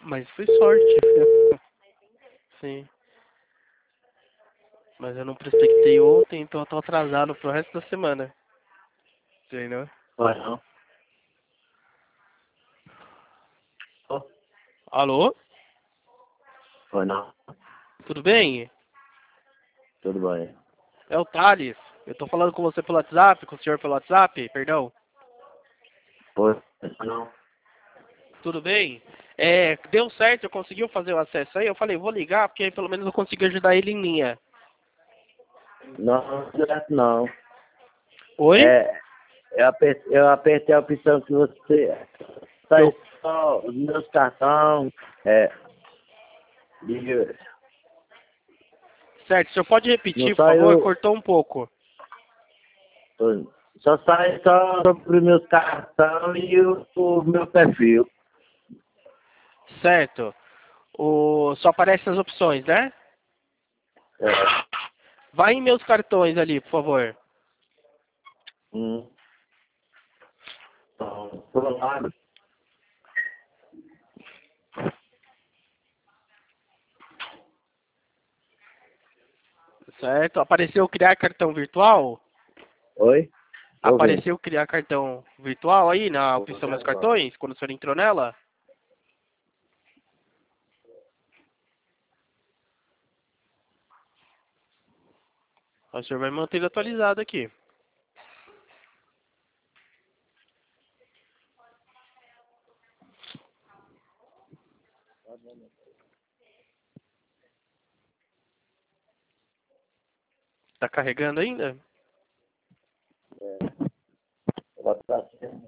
Mas foi sorte. Sim. Mas eu não prospectei ontem, então eu tô atrasado pro resto da semana. Entendeu? Vai não. Ó, Alô? vai não. Tudo bem? Tudo bem. É o Thales. Eu tô falando com você pelo WhatsApp, com o senhor pelo WhatsApp, perdão. Foi não. Tudo bem? É, deu certo, eu consegui fazer o acesso aí. Eu falei, vou ligar, porque aí pelo menos eu consigo ajudar ele em linha. Não, direto não. Oi? É, eu apertei a opção que você sai Eu... só os meus cartões. E Certo, o senhor pode não repetir, por favor? saiu. Cortou um pouco. Só sai só sobre os meus cartões e o meu perfil. Certo. Só aparecem as opções, né? É. Vai em meus cartões ali, por favor. Hum. Então, por lado. Certo. Apareceu criar cartão virtual? Oi? Tô ouvindo. Apareceu criar cartão virtual aí na opção meus cartões, quando o senhor entrou nela? O senhor vai manter ele atualizado aqui. Tá carregando ainda? Vai pra cima.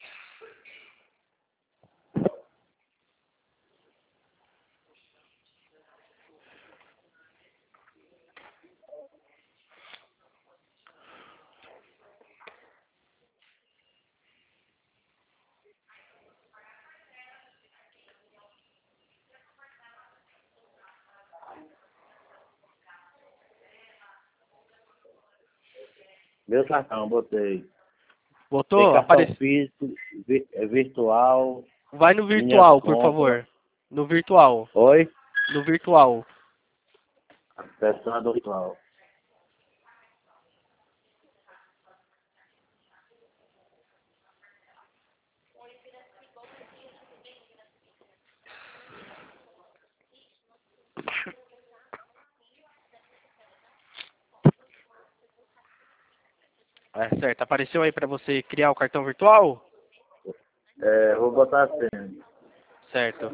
Meu cartão, botei. Tem Botou? cartão físico, virtual, Vai no minhas virtual, por compras. favor. No virtual. Oi? No virtual. Acessando virtual. É, certo. Apareceu aí pra você criar o cartão virtual? Vou botar assim. Certo.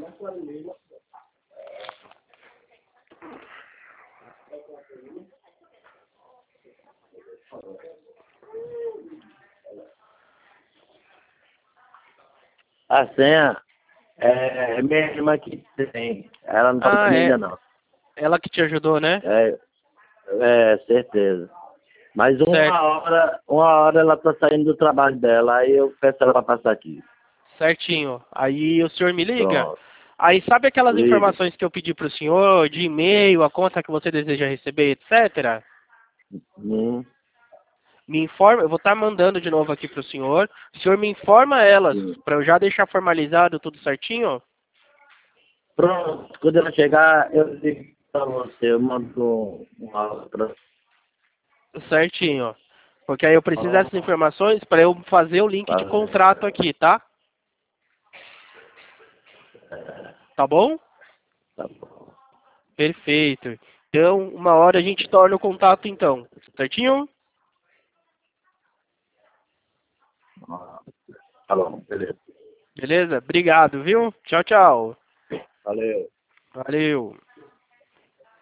A senha é minha irmã que tem. Ela não tá Ah, ainda é. não. Ela que te ajudou, né? Certeza. Mas Certo. uma hora ela tá saindo do trabalho dela, aí eu peço ela pra passar aqui. Certinho. Aí o senhor me liga? Pronto. Aí sabe aquelas Ligue. informações que eu pedi pro senhor, de e-mail, a conta que você deseja receber, etc? Hum, Me informa, eu vou estar mandando de novo aqui pro senhor. O senhor me informa elas, sim. para eu já deixar formalizado tudo certinho? Pronto. Quando ela chegar, eu ligo pra você. Eu mando uma outra. Certinho. Porque aí eu preciso dessas informações para eu fazer o link de contrato aqui, tá? Tá bom? Tá bom. Perfeito. Então, uma hora a gente torna o contato então. Certinho? Tá bom, beleza. Beleza? Obrigado, viu? Tchau, tchau. Valeu. Valeu.